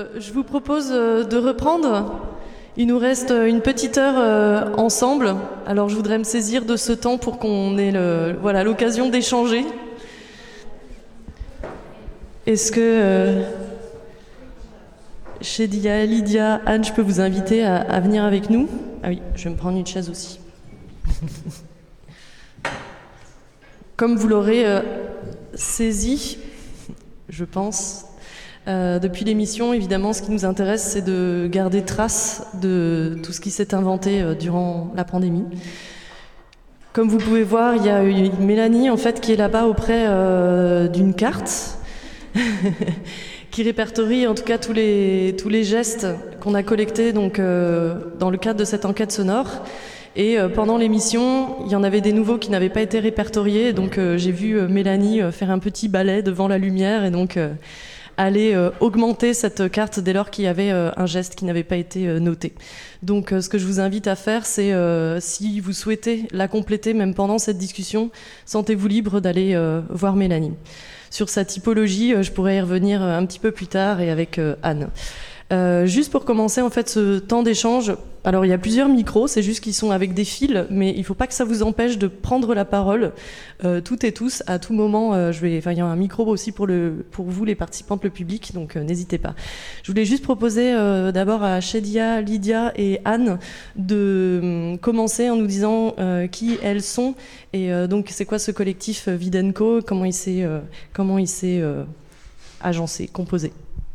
Je vous propose de reprendre. Il nous reste une petite heure ensemble. Alors je voudrais me saisir de ce temps pour qu'on ait l'occasion d'échanger. Est-ce que Shedia, Lydia, Anne, je peux vous inviter à venir avec nous? Ah oui, je vais me prendre une chaise aussi. Comme vous l'aurez saisi, je pense, depuis l'émission, évidemment, ce qui nous intéresse, c'est de garder trace de tout ce qui s'est inventé durant la pandémie. Comme vous pouvez voir, il y a Mélanie, en fait, qui est là-bas auprès d'une carte qui répertorie, en tout cas, tous les gestes qu'on a collectés donc, dans le cadre de cette enquête sonore. Et pendant l'émission, il y en avait des nouveaux qui n'avaient pas été répertoriés. Donc j'ai vu Mélanie faire un petit ballet devant la lumière et donc aller augmenter cette carte dès lors qu'il y avait un geste qui n'avait pas été noté. Donc ce que je vous invite à faire, c'est si vous souhaitez la compléter même pendant cette discussion, sentez-vous libre d'aller voir Mélanie. Sur sa typologie, je pourrais y revenir un petit peu plus tard et avec Anne. Juste pour commencer en fait ce temps d'échange, alors il y a plusieurs micros, c'est juste qu'ils sont avec des fils, mais il ne faut pas que ça vous empêche de prendre la parole toutes et tous à tout moment. Il y a un micro aussi pour vous les participantes, le public, donc n'hésitez pas. Je voulais juste proposer d'abord à Shedia, Lydia et Anne de commencer en nous disant qui elles sont et donc c'est quoi ce collectif Videnco, comment il s'est agencé, composé.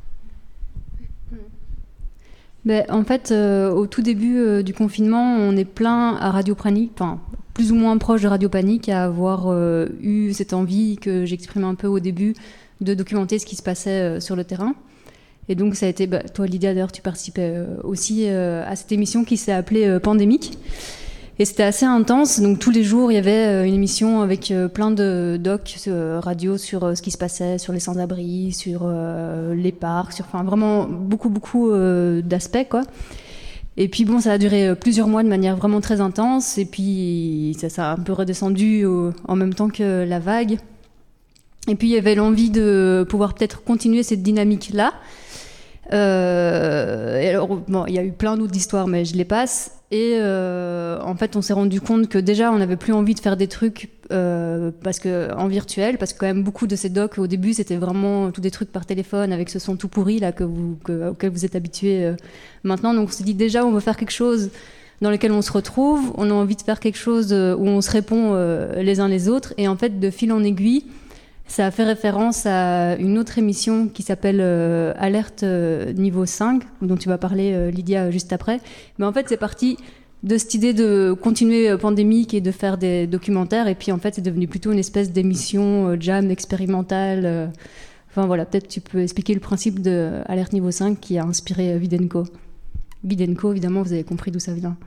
En fait, au tout début du confinement, on est plein à Radio Panique, enfin plus ou moins proche de Radio Panique, à avoir eu cette envie que j'exprime un peu au début de documenter ce qui se passait sur le terrain. Et donc ça a été, toi Lydia d'ailleurs tu participais aussi à cette émission qui s'est appelée Pandémique. Et c'était assez intense, donc tous les jours il y avait une émission avec plein de docs radio sur ce qui se passait, sur les sans-abri, sur les parcs, enfin vraiment beaucoup d'aspects quoi. Et puis bon, ça a duré plusieurs mois de manière vraiment très intense, et puis ça a un peu redescendu en même temps que la vague. Et puis il y avait l'envie de pouvoir peut-être continuer cette dynamique-là. Et alors, bon, il y a eu plein d'autres histoires, mais je les passe. Et en fait, on s'est rendu compte que déjà, on n'avait plus envie de faire des trucs en virtuel, parce que quand même beaucoup de ces docs, au début, c'était vraiment tous des trucs par téléphone avec ce son tout pourri là auquel vous êtes habitués maintenant. Donc, on s'est dit déjà, on veut faire quelque chose dans lequel on se retrouve. On a envie de faire quelque chose où on se répond les uns les autres. Et en fait, de fil en aiguille, ça a fait référence à une autre émission qui s'appelle Alerte niveau 5, dont tu vas parler, Lydia, juste après. Mais en fait, c'est parti de cette idée de continuer Pandémique et de faire des documentaires. Et puis, en fait, c'est devenu plutôt une espèce d'émission jam expérimentale. Enfin, voilà, peut-être tu peux expliquer le principe de Alerte niveau 5 qui a inspiré Videnco. Videnco, évidemment, vous avez compris d'où ça vient.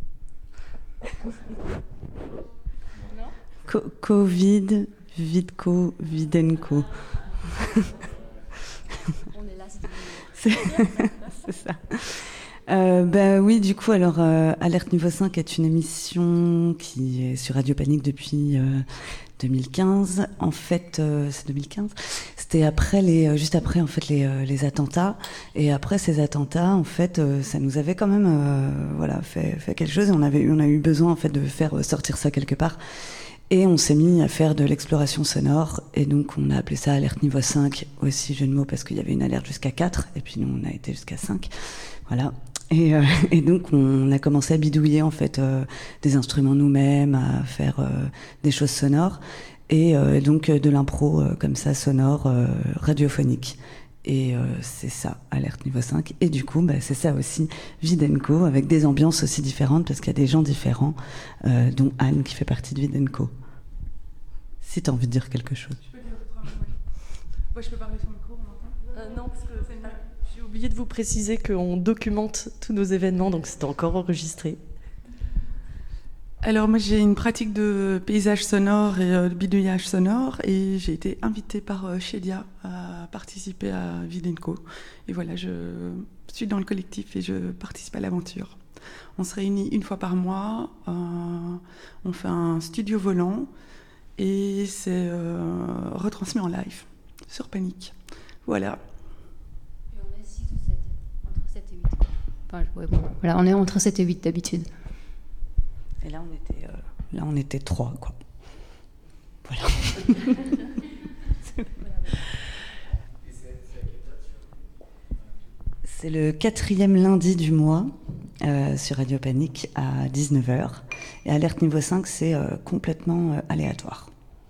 Covid... Vidco, Videnco. On est là, c'est ça. Oui, du coup, alors, Alerte Niveau 5 est une émission qui est sur Radio Panique depuis 2015. En fait, c'est 2015. C'était juste après en fait les attentats. Et après ces attentats, en fait, ça nous avait quand même, fait quelque chose. Et on a eu besoin en fait de faire sortir ça quelque part. Et on s'est mis à faire de l'exploration sonore, et donc on a appelé ça Alerte Niveau 5, aussi jeu de mots, parce qu'il y avait une alerte jusqu'à 4, et puis nous on a été jusqu'à 5, voilà. Et donc on a commencé à bidouiller en fait des instruments nous-mêmes, à faire des choses sonores, et donc de l'impro comme ça, sonore, radiophonique. Et c'est ça, Alerte Niveau 5. Et du coup, c'est ça aussi, Videnco, avec des ambiances aussi différentes, parce qu'il y a des gens différents, dont Anne, qui fait partie de Videnco. Si tu as envie de dire quelque chose. Tu peux dire ouais, je peux parler sur le micro, on entend Non, parce que j'ai oublié de vous préciser qu'on documente tous nos événements, donc c'est encore enregistré. Alors moi j'ai une pratique de paysage sonore et de bidouillage sonore, et j'ai été invitée par Shedia à participer à Videnco. Et voilà, je suis dans le collectif et je participe à l'aventure. On se réunit une fois par mois, on fait un studio volant et c'est retransmis en live sur Panique. Voilà. Et on est 6 ou 7. Voilà, on est entre 7 et 8 d'habitude. Et là, on était 3, quoi. Voilà. C'est le 4e lundi du mois sur Radio Panique à 19h. Et Alerte Niveau 5, c'est complètement aléatoire.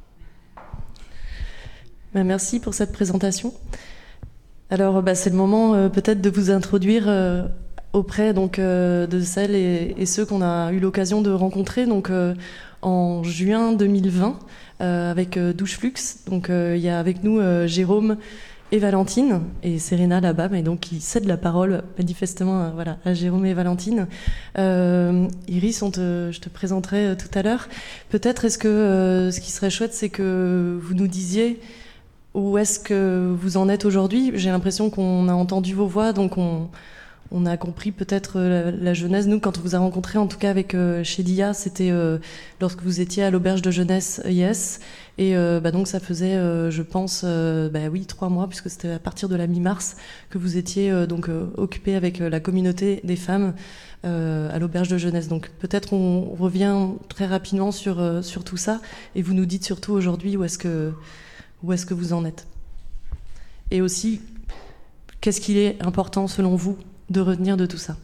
Merci pour cette présentation. Alors, c'est le moment peut-être de vous introduire auprès de celles et ceux qu'on a eu l'occasion de rencontrer en juin 2020 avec Douche Flux. Donc, il y a avec nous Jérôme et Valentine, et Serena là-bas, mais donc qui cède la parole manifestement à Jérôme et Valentine. Iris, je te présenterai tout à l'heure. Peut-être est-ce que ce qui serait chouette, c'est que vous nous disiez où est-ce que vous en êtes aujourd'hui. J'ai l'impression qu'on a entendu vos voix, donc on a compris peut-être la jeunesse. Nous, quand on vous a rencontré, en tout cas avec chez DIA, c'était lorsque vous étiez à l'auberge de jeunesse IS. Et donc ça faisait, je pense, 3 mois, puisque c'était à partir de la mi-mars que vous étiez occupé avec la communauté des femmes à l'auberge de jeunesse. Donc peut-être on revient très rapidement sur tout ça, et vous nous dites surtout aujourd'hui où est-ce que vous en êtes. Et aussi, qu'est-ce qu'il est important selon vous de retenir de tout ça?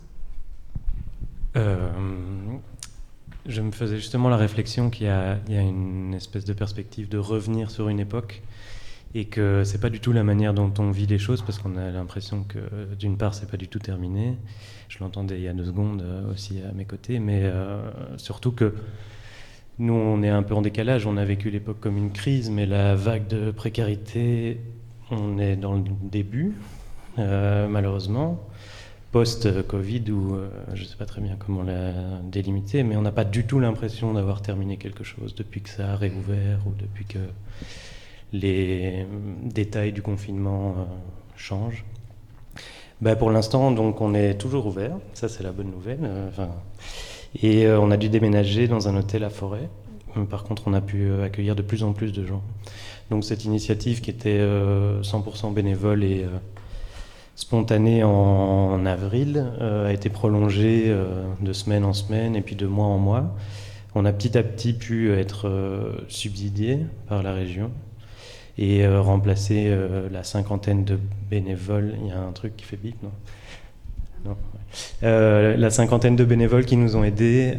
Je me faisais justement la réflexion qu'il y a une espèce de perspective de revenir sur une époque, et que c'est pas du tout la manière dont on vit les choses, parce qu'on a l'impression que d'une part c'est pas du tout terminé. Je l'entendais il y a 2 secondes aussi à mes côtés, mais surtout que nous on est un peu en décalage. On a vécu l'époque comme une crise, mais la vague de précarité, on est dans le début, malheureusement. Post-Covid, où je ne sais pas très bien comment la délimiter, mais on n'a pas du tout l'impression d'avoir terminé quelque chose depuis que ça a réouvert, ou depuis que les détails du confinement changent. Pour l'instant, donc, on est toujours ouvert, ça c'est la bonne nouvelle. Et on a dû déménager dans un hôtel à Forêt. Par contre, on a pu accueillir de plus en plus de gens. Donc cette initiative qui était 100% bénévole et spontanée en avril, a été prolongée de semaine en semaine et puis de mois en mois. On a petit à petit pu être subsidié par la région et remplacer la 50aine de bénévoles. Il y a un truc qui fait bip, non ? Non. La 50aine de bénévoles qui nous ont aidés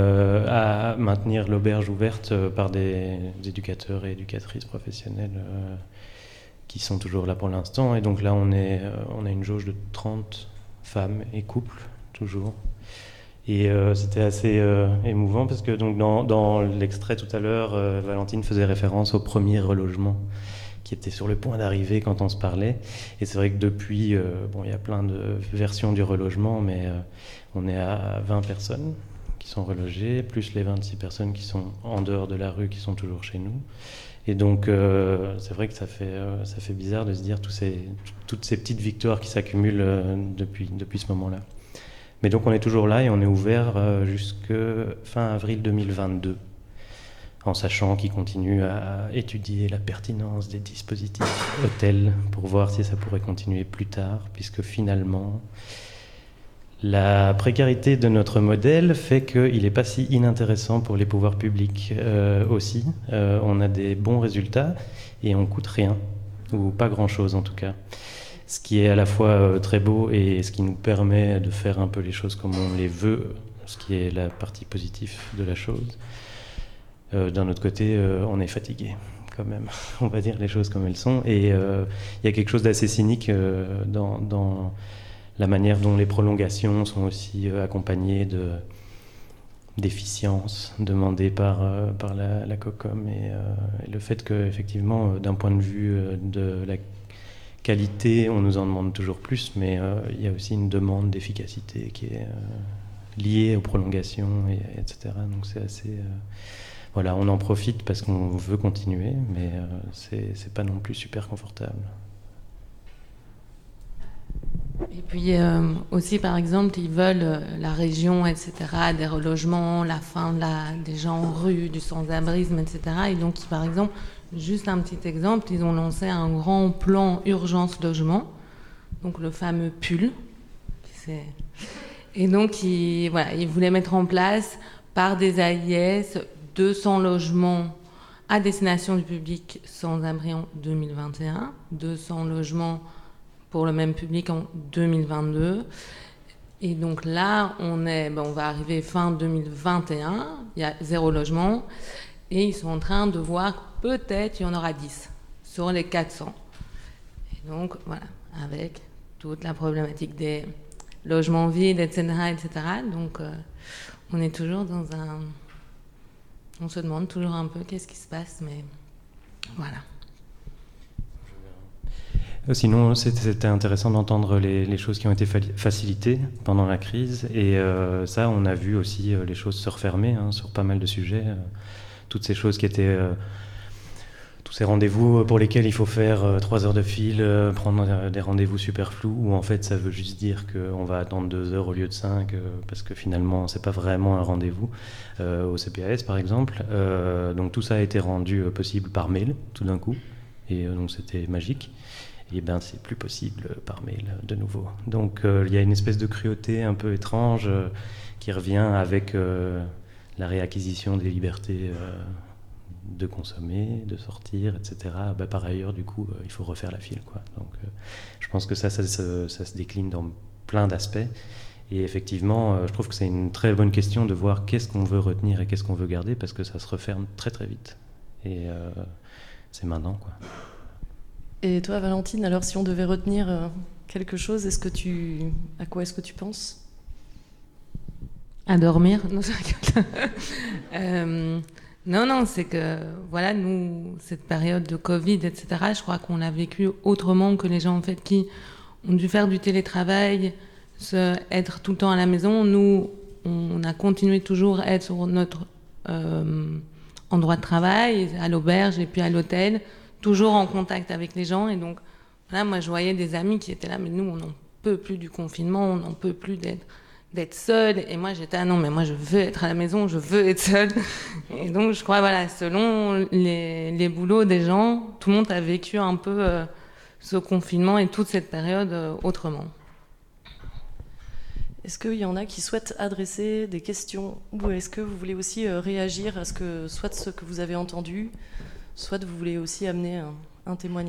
à maintenir l'auberge ouverte par des éducateurs et éducatrices professionnelles qui sont toujours là pour l'instant. Et donc là, on a une jauge de 30 femmes et couples, toujours. Et c'était assez émouvant, parce que donc, dans l'extrait tout à l'heure, Valentine faisait référence au premier relogement qui était sur le point d'arriver quand on se parlait. Et c'est vrai que depuis, il y a plein de versions du relogement, mais on est à 20 personnes qui sont relogées, plus les 26 personnes qui sont en dehors de la rue, qui sont toujours chez nous. Et donc, c'est vrai que ça fait bizarre de se dire toutes ces petites victoires qui s'accumulent depuis ce moment-là. Mais donc, on est toujours là et on est ouvert jusque fin avril 2022, en sachant qu'il continue à étudier la pertinence des dispositifs hôtels pour voir si ça pourrait continuer plus tard, puisque finalement, la précarité de notre modèle fait qu'il n'est pas si inintéressant pour les pouvoirs publics aussi. On a des bons résultats et on ne coûte rien, ou pas grand-chose en tout cas. Ce qui est à la fois très beau et ce qui nous permet de faire un peu les choses comme on les veut, ce qui est la partie positive de la chose. D'un autre côté, on est fatigué quand même, on va dire les choses comme elles sont. Et il y a quelque chose d'assez cynique dans la manière dont les prolongations sont aussi accompagnées d'efficience demandée par la COCOM, et le fait qu'effectivement, d'un point de vue de la qualité, on nous en demande toujours plus, mais il y a aussi une demande d'efficacité qui est liée aux prolongations, etc. Donc c'est assez... Voilà, on en profite parce qu'on veut continuer, mais c'est pas non plus super confortable. Et puis aussi, par exemple, ils veulent, la région, etc., des relogements, la fin des gens en rue, du sans-abrisme, etc. Et donc, par exemple, juste un petit exemple, ils ont lancé un grand plan urgence logement, donc le fameux PUL, Et donc, il voulait mettre en place, par des AIS, 200 logements à destination du public sans-abri en 2021, 200 logements pour le même public en 2022. Et donc là, on va arriver fin 2021, il y a 0 logement, et ils sont en train de voir que peut-être il y en aura 10 sur les 400. Et donc, voilà, avec toute la problématique des logements vides, etc. Donc, on est toujours on se demande toujours un peu qu'est-ce qui se passe, mais voilà. Sinon, c'était intéressant d'entendre les choses qui ont été facilitées pendant la crise. Et ça, on a vu aussi les choses se refermer sur pas mal de sujets. Toutes ces choses qui étaient... tous ces rendez-vous pour lesquels il faut faire 3 heures de file, prendre des rendez-vous super flous, où en fait ça veut juste dire qu'on va attendre 2 heures au lieu de 5, parce que finalement c'est pas vraiment un rendez-vous, au CPAS par exemple. Donc tout ça a été rendu possible par mail tout d'un coup, et donc c'était magique. Et bien c'est plus possible par mail de nouveau. Donc il y a une espèce de cruauté un peu étrange qui revient avec la réacquisition des libertés de consommer, de sortir, etc. Par ailleurs, du coup, il faut refaire la file, quoi. Donc, je pense que ça se décline dans plein d'aspects. Et effectivement, je trouve que c'est une très bonne question de voir qu'est-ce qu'on veut retenir et qu'est-ce qu'on veut garder, parce que ça se referme très très vite. Et c'est maintenant, quoi. Et toi, Valentine, alors si on devait retenir quelque chose, à quoi est-ce que tu penses ? À dormir. Non, Non, c'est que, voilà, nous, cette période de Covid, etc., je crois qu'on l'a vécu autrement que les gens, en fait, qui ont dû faire du télétravail, être tout le temps à la maison. Nous, on a continué toujours à être sur notre endroit de travail, à l'auberge et puis à l'hôtel, toujours en contact avec les gens. Et donc, voilà, moi, je voyais des amis qui étaient là, mais nous, on n'en peut plus du confinement, on n'en peut plus d'être seule. Et moi, j'étais, non, mais moi, je veux être à la maison, je veux être seule. Et donc, je crois, voilà, selon les boulots des gens, tout le monde a vécu un peu ce confinement et toute cette période autrement. Est-ce qu'il y en a qui souhaitent adresser des questions, ou est-ce que vous voulez aussi réagir à soit ce que vous avez entendu, soit vous voulez aussi amener un témoignage ?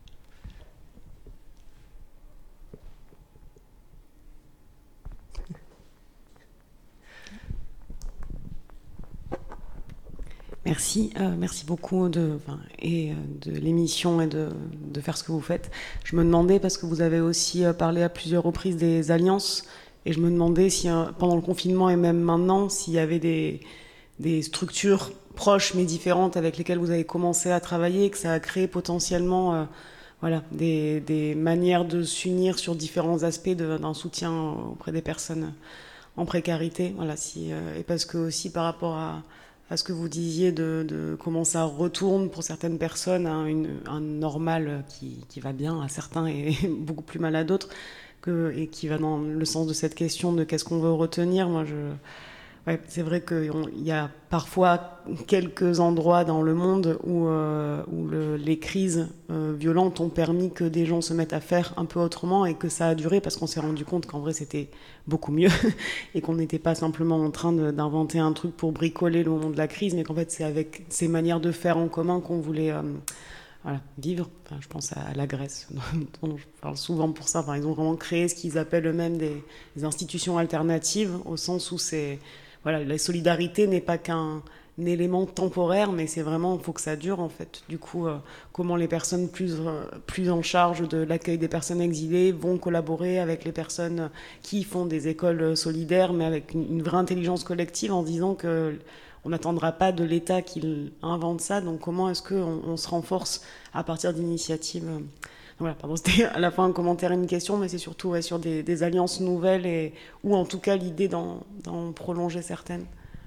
Merci, merci beaucoup de l'émission et de faire ce que vous faites. Je me demandais, parce que vous avez aussi parlé à plusieurs reprises des alliances, et je me demandais si pendant le confinement et même maintenant, s'il y avait des structures proches mais différentes avec lesquelles vous avez commencé à travailler, et que ça a créé potentiellement des manières de s'unir sur différents aspects d'un soutien auprès des personnes en précarité. Voilà, et parce que aussi par rapport à ce que vous disiez de comment ça retourne pour certaines personnes à un normal qui va bien à certains et beaucoup plus mal à d'autres, et qui va dans le sens de cette question de qu'est-ce qu'on veut retenir. C'est vrai qu'il y a parfois quelques endroits dans le monde où les crises violentes ont permis que des gens se mettent à faire un peu autrement, et que ça a duré parce qu'on s'est rendu compte qu'en vrai c'était beaucoup mieux et qu'on n'était pas simplement en train d'inventer un truc pour bricoler le moment de la crise, mais qu'en fait c'est avec ces manières de faire en commun qu'on voulait vivre. Enfin, je pense à la Grèce, dont je parle souvent pour ça. Enfin, ils ont vraiment créé ce qu'ils appellent eux-mêmes des institutions alternatives, au sens où la solidarité n'est pas qu'un élément temporaire, mais c'est vraiment, il faut que ça dure en fait. Du coup, comment les personnes plus en charge de l'accueil des personnes exilées vont collaborer avec les personnes qui font des écoles solidaires, mais avec une vraie intelligence collective, en disant que on n'attendra pas de l'État qu'il invente ça. Donc comment est-ce qu'on se renforce à partir d'initiatives Voilà, pardon, c'était à la fin un commentaire et une question, mais c'est surtout sur des alliances nouvelles, ou en tout cas l'idée d'en prolonger certaines.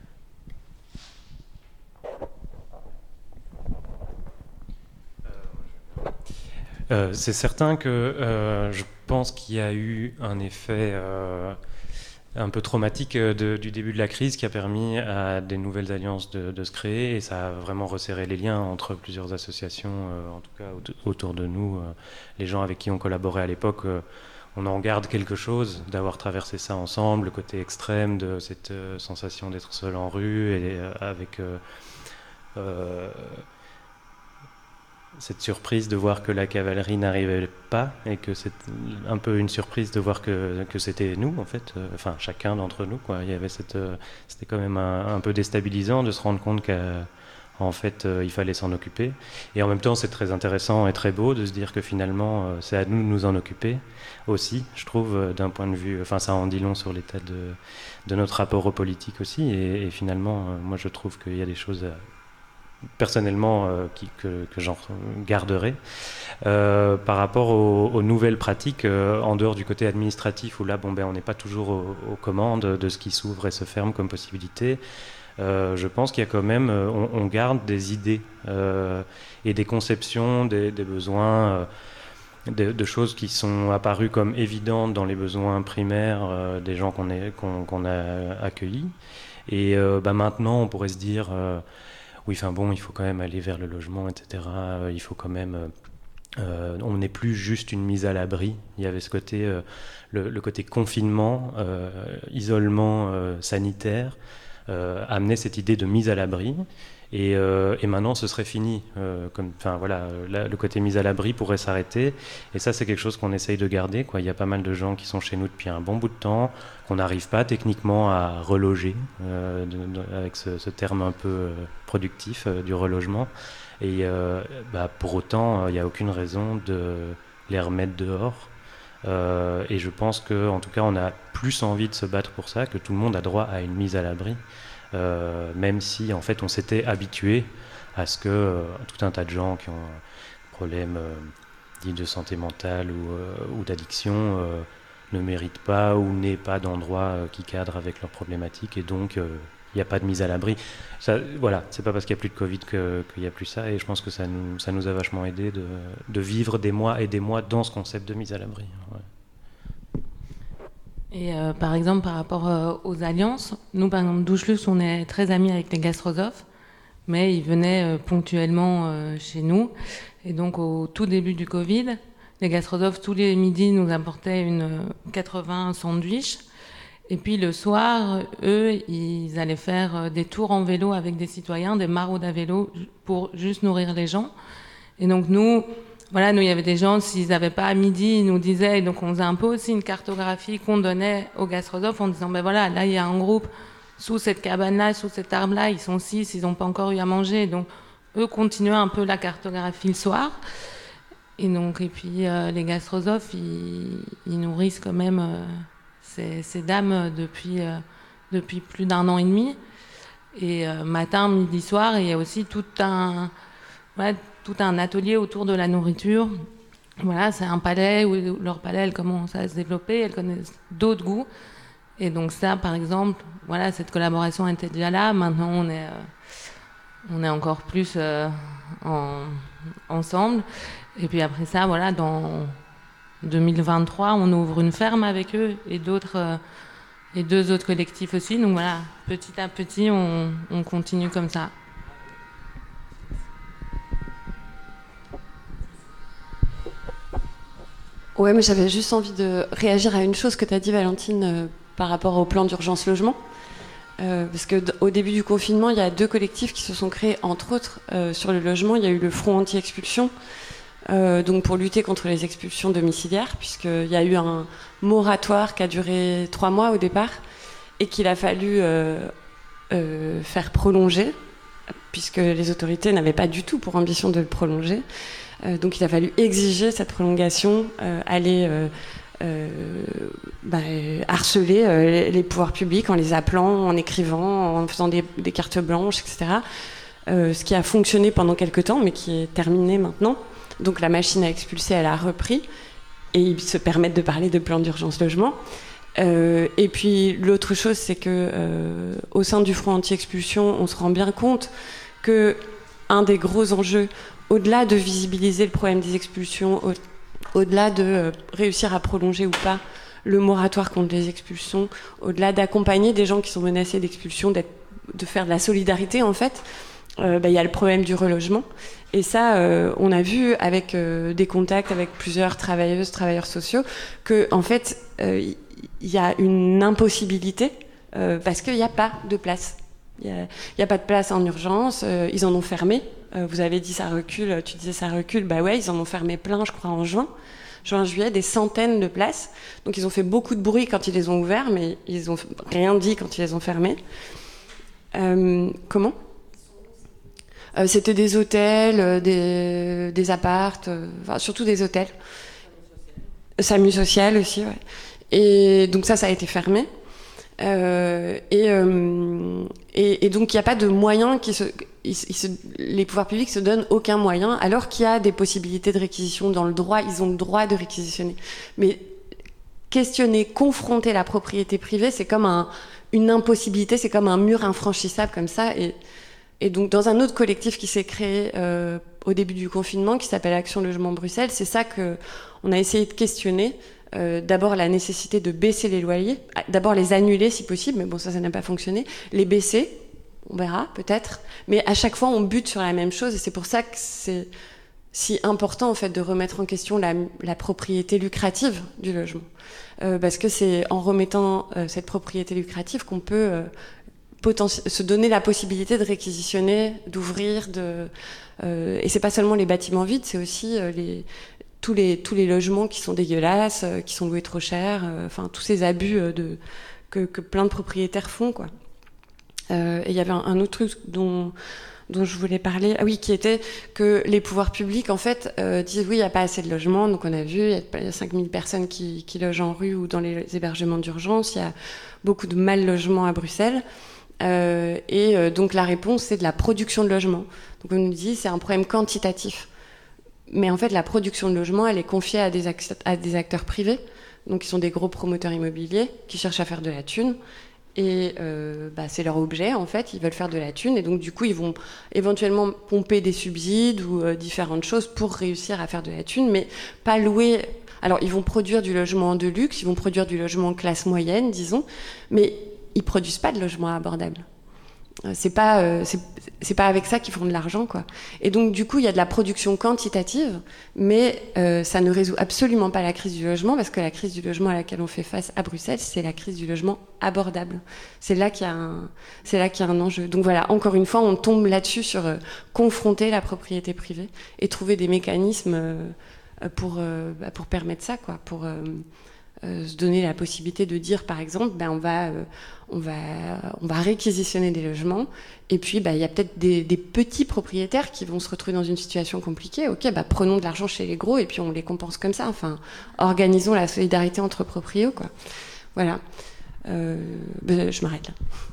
C'est certain que je pense qu'il y a eu un effet un peu traumatique du début de la crise qui a permis à des nouvelles alliances de se créer, et ça a vraiment resserré les liens entre plusieurs associations, en tout cas autour de nous. Les gens avec qui on collaborait à l'époque, on en garde quelque chose d'avoir traversé ça ensemble, le côté extrême de cette sensation d'être seul en rue et avec cette surprise de voir que la cavalerie n'arrivait pas et que c'est un peu une surprise de voir que c'était nous en fait, enfin chacun d'entre nous quoi. Il y avait c'était quand même un peu déstabilisant de se rendre compte qu'en fait il fallait s'en occuper, et en même temps c'est très intéressant et très beau de se dire que finalement c'est à nous de nous en occuper aussi, je trouve, d'un point de vue, enfin ça en dit long sur l'état de notre rapport aux politiques aussi, et finalement moi je trouve qu'il y a des choses personnellement que j'en garderai. Par rapport aux nouvelles pratiques, en dehors du côté administratif, où là on n'est pas toujours aux commandes de ce qui s'ouvre et se ferme comme possibilité, je pense qu'il y a quand même, on garde des idées et des conceptions, des besoins, de choses qui sont apparues comme évidentes dans les besoins primaires des gens qu'on a accueillis. Et maintenant on pourrait se dire oui, enfin bon, il faut quand même aller vers le logement, etc. Il faut quand même... on n'est plus juste une mise à l'abri. Il y avait ce côté, le côté confinement, isolement sanitaire, amenait cette idée de mise à l'abri. Et maintenant, ce serait fini. Le côté mise à l'abri pourrait s'arrêter. Et ça, c'est quelque chose qu'on essaye de garder, quoi. Il y a pas mal de gens qui sont chez nous depuis un bon bout de temps, qu'on n'arrive pas techniquement à reloger, avec ce terme un peu productif du relogement. Et pour autant, il n'y a aucune raison de les remettre dehors. Et je pense qu'en tout cas, on a plus envie de se battre pour ça, que tout le monde a droit à une mise à l'abri. Même si en fait on s'était habitué à ce que tout un tas de gens qui ont un problème dit de santé mentale ou d'addiction ne méritent pas ou n'aient pas d'endroit qui cadre avec leurs problématiques, et donc il n'y a pas de mise à l'abri. Ça, voilà, c'est pas parce qu'il n'y a plus de Covid qu'il n'y a plus ça, et je pense que ça nous a vachement aidé de vivre des mois et des mois dans ce concept de mise à l'abri. Ouais. Et par exemple, par rapport aux alliances, nous, par exemple, Douche-Luxe, on est très amis avec les gastrosophes, mais ils venaient ponctuellement chez nous. Et donc, au tout début du Covid, les gastrosophes, tous les midis, nous apportaient 80 sandwichs. Et puis, le soir, eux, ils allaient faire des tours en vélo avec des citoyens, des maraudes à vélo, pour juste nourrir les gens. Et donc, nous, il y avait des gens, s'ils n'avaient pas à midi, ils nous disaient, et donc on faisait un peu aussi une cartographie qu'on donnait aux gastrosophes en disant, là, il y a un groupe sous cette cabane-là, sous cet arbre-là, ils sont 6, ils n'ont pas encore eu à manger. Donc, eux continuaient un peu la cartographie le soir. Et puis, les gastrosophes, ils nourrissent quand même ces dames depuis plus d'1 an et demi. Et matin, midi, soir, il y a aussi tout un atelier autour de la nourriture. Voilà, c'est un palais où leur palais, elles commencent à se développer, elles connaissent d'autres goûts. Et donc ça, par exemple, cette collaboration était déjà là. Maintenant, on est encore plus ensemble. Et puis après ça, dans 2023, on ouvre une ferme avec eux et 2 autres collectifs aussi. Donc petit à petit, on continue comme ça. Ouais, mais j'avais juste envie de réagir à une chose que tu as dit, Valentine, par rapport au plan d'urgence logement. Parce qu'au début du confinement, il y a 2 collectifs qui se sont créés, entre autres, sur le logement. Il y a eu le Front anti-expulsion, donc pour lutter contre les expulsions domiciliaires, puisqu'il y a eu un moratoire qui a duré 3 mois au départ, et qu'il a fallu faire prolonger, puisque les autorités n'avaient pas du tout pour ambition de le prolonger. Donc il a fallu exiger cette prolongation, aller harceler les pouvoirs publics en les appelant, en écrivant, en faisant des cartes blanches, etc. Ce qui a fonctionné pendant quelques temps, mais qui est terminé maintenant. Donc la machine à expulser, elle a repris, et ils se permettent de parler de plan d'urgence logement. Et puis l'autre chose, c'est que au sein du Front anti-expulsion, on se rend bien compte que un des gros enjeux, au-delà de visibiliser le problème des expulsions, au-delà de réussir à prolonger ou pas le moratoire contre les expulsions, au-delà d'accompagner des gens qui sont menacés d'expulsion, de faire de la solidarité en fait, y a le problème du relogement. Et ça, on a vu avec des contacts avec plusieurs travailleuses, travailleurs sociaux, que en fait, il y a une impossibilité parce qu'il n'y a pas de place. Il n'y a pas de place en urgence. Ils en ont fermé. Vous avez dit ça recule. Tu disais ça recule. Bah ouais, ils en ont fermé plein, je crois, en juillet, des centaines de places. Donc ils ont fait beaucoup de bruit quand ils les ont ouverts, mais ils n'ont rien dit quand ils les ont fermés. Comment ? C'était des hôtels, des appartes, enfin, surtout des hôtels. SAMU social aussi, ouais. Et donc ça a été fermé. Et donc il n'y a pas de moyens les pouvoirs publics se donnent aucun moyen, alors qu'il y a des possibilités de réquisition dans le droit. Ils ont le droit de réquisitionner. Mais questionner, confronter la propriété privée, c'est comme une impossibilité, c'est comme un mur infranchissable comme ça. Et donc dans un autre collectif qui s'est créé au début du confinement, qui s'appelle Action Logement Bruxelles, c'est ça qu'on a essayé de questionner. D'abord la nécessité de baisser les loyers, d'abord les annuler si possible, mais bon ça n'a pas fonctionné, les baisser, on verra peut-être, mais à chaque fois on bute sur la même chose et c'est pour ça que c'est si important en fait de remettre en question la propriété lucrative du logement, parce que c'est en remettant cette propriété lucrative qu'on peut se donner la possibilité de réquisitionner, d'ouvrir, et c'est pas seulement les bâtiments vides, c'est aussi tous les logements qui sont dégueulasses, qui sont loués trop cher, enfin tous ces abus que plein de propriétaires font, quoi. Et il y avait un autre truc dont je voulais parler, qui était que les pouvoirs publics en fait disent oui, il n'y a pas assez de logements, donc on a vu, il y a 5000 personnes qui logent en rue ou dans les hébergements d'urgence, il y a beaucoup de mal logements à Bruxelles. Donc la réponse c'est de la production de logements. Donc on nous dit c'est un problème quantitatif. Mais en fait, la production de logements, elle est confiée à des acteurs privés, donc qui sont des gros promoteurs immobiliers, qui cherchent à faire de la thune. Et c'est leur objet, en fait, ils veulent faire de la thune. Et donc, du coup, ils vont éventuellement pomper des subsides ou différentes choses pour réussir à faire de la thune, mais pas louer. Alors, ils vont produire du logement de luxe, ils vont produire du logement classe moyenne, disons, mais ils produisent pas de logement abordable. C'est pas avec ça qu'ils font de l'argent, quoi. Et donc du coup il y a de la production quantitative, mais ça ne résout absolument pas la crise du logement, parce que la crise du logement à laquelle on fait face à Bruxelles, c'est la crise du logement abordable. C'est là qu'il y a un enjeu. Donc voilà, encore une fois, on tombe là-dessus sur confronter la propriété privée et trouver des mécanismes pour permettre ça, quoi, pour se donner la possibilité de dire, par exemple, on va réquisitionner des logements, et puis il y a peut-être des petits propriétaires qui vont se retrouver dans une situation compliquée. Ok, prenons de l'argent chez les gros et puis on les compense comme ça. Enfin, organisons la solidarité entre proprios, quoi. Voilà. Je m'arrête là.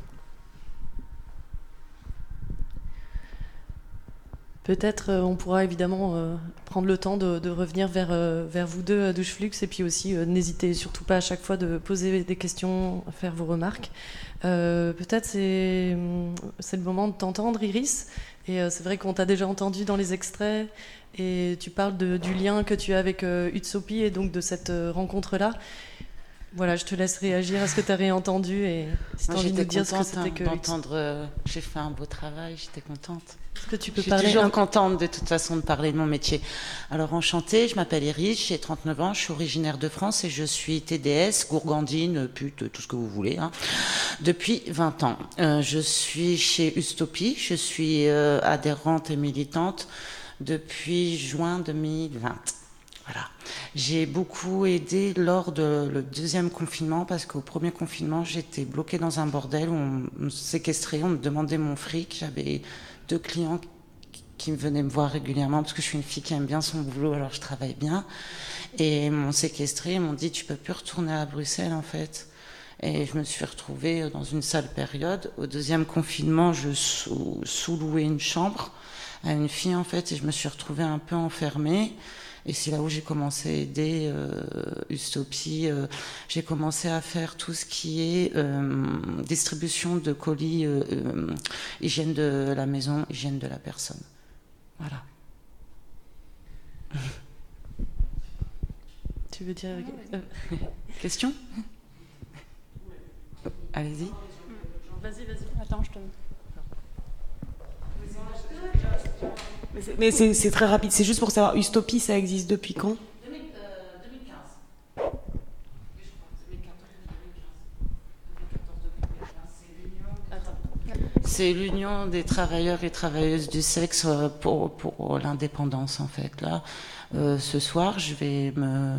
Peut-être on pourra évidemment prendre le temps de revenir vers vous deux, Doucheflux, et puis aussi n'hésitez surtout pas à chaque fois de poser des questions, faire vos remarques. Peut-être c'est le moment de t'entendre, Iris. Et c'est vrai qu'on t'a déjà entendu dans les extraits, et tu parles du lien que tu as avec Utopie, et donc de cette rencontre-là. Voilà, je te laisse réagir à ce que tu as réentendu, et si tu as envie de dire ce que c'était que... d'entendre, j'ai fait un beau travail, j'étais contente. Est-ce que tu peux je suis parler toujours contente de toute façon de parler de mon métier. Alors enchantée, je m'appelle Iris, j'ai 39 ans, je suis originaire de France et je suis TDS, gourgandine, pute, tout ce que vous voulez, depuis 20 ans. Je suis chez Utopie, je suis adhérente et militante depuis juin 2020. Voilà. J'ai beaucoup aidé lors le deuxième confinement, parce qu'au premier confinement, j'étais bloquée dans un bordel où on me séquestrait, on me demandait mon fric. J'avais 2 clients qui venaient me voir régulièrement, parce que je suis une fille qui aime bien son boulot, alors je travaille bien. Et ils m'ont séquestrée, ils m'ont dit « tu peux plus retourner à Bruxelles en fait ». Et je me suis retrouvée dans une sale période. Au deuxième confinement, je sous-louais une chambre à une fille en fait, et je me suis retrouvée un peu enfermée. Et c'est là où j'ai commencé à aider Utopie. J'ai commencé à faire tout ce qui est distribution de colis, hygiène de la maison, hygiène de la personne. Voilà. Tu veux dire... Question ? Allez-y. Vas-y. Attends, je te... Mais c'est très rapide. C'est juste pour savoir, Ustopie, ça existe depuis quand? 2015. C'est l'union des travailleurs et travailleuses du sexe pour l'indépendance, en fait. Là, ce soir, je vais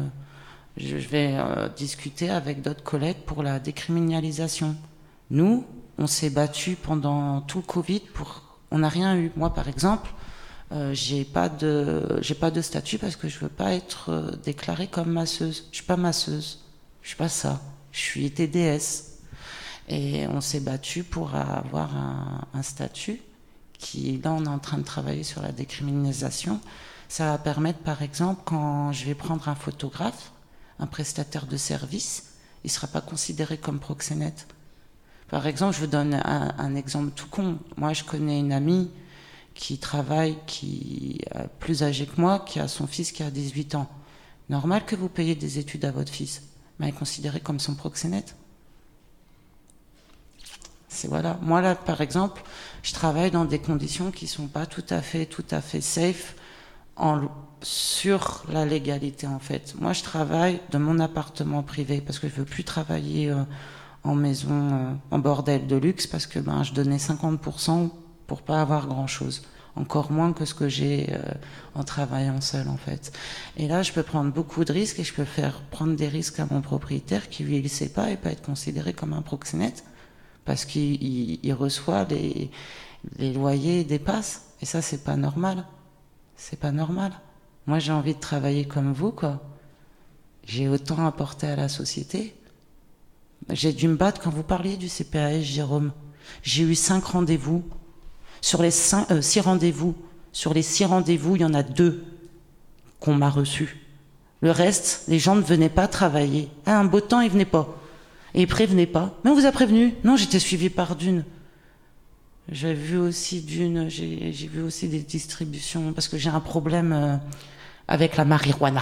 discuter avec d'autres collègues pour la décriminalisation. Nous, on s'est battus pendant tout le Covid on n'a rien eu. Moi, par exemple, j'ai pas de statut parce que je veux pas être déclarée comme masseuse. Je suis pas masseuse. Je suis pas ça. Je suis TDS. Et on s'est battu pour avoir un statut là, on est en train de travailler sur la décriminalisation. Ça va permettre, par exemple, quand je vais prendre un photographe, un prestataire de service, il ne sera pas considéré comme proxénète. Par exemple, je vous donne un exemple tout con. Moi, je connais une amie qui travaille, qui est plus âgée que moi, qui a son fils qui a 18 ans. Normal que vous payiez des études à votre fils, mais elle est considérée comme son proxénète. Voilà. Moi, là, par exemple, je travaille dans des conditions qui ne sont pas tout à fait safe sur la légalité, en fait. Moi, je travaille dans mon appartement privé parce que je ne veux plus travailler en maison, en bordel de luxe, parce que je donnais 50% pour pas avoir grand-chose. Encore moins que ce que j'ai en travaillant seul, en fait. Et là, je peux prendre beaucoup de risques et je peux faire prendre des risques à mon propriétaire qui, lui, il ne sait pas et peut être considéré comme un proxénète. Parce qu'il reçoit les loyers dépassent. Et ça, c'est pas normal. C'est pas normal. Moi, j'ai envie de travailler comme vous, quoi. J'ai autant apporté à la société. J'ai dû me battre quand vous parliez du CPAS, Jérôme. J'ai eu 5 rendez-vous. Sur les 6 rendez-vous, il y en a 2 qu'on m'a reçus. Le reste, les gens ne venaient pas travailler. Un beau temps, ils venaient pas. Et ils prévenaient pas. Mais on vous a prévenu. Non, j'étais suivie par Dune. J'ai vu aussi Dune, j'ai vu aussi des distributions, parce que j'ai un problème avec la marijuana.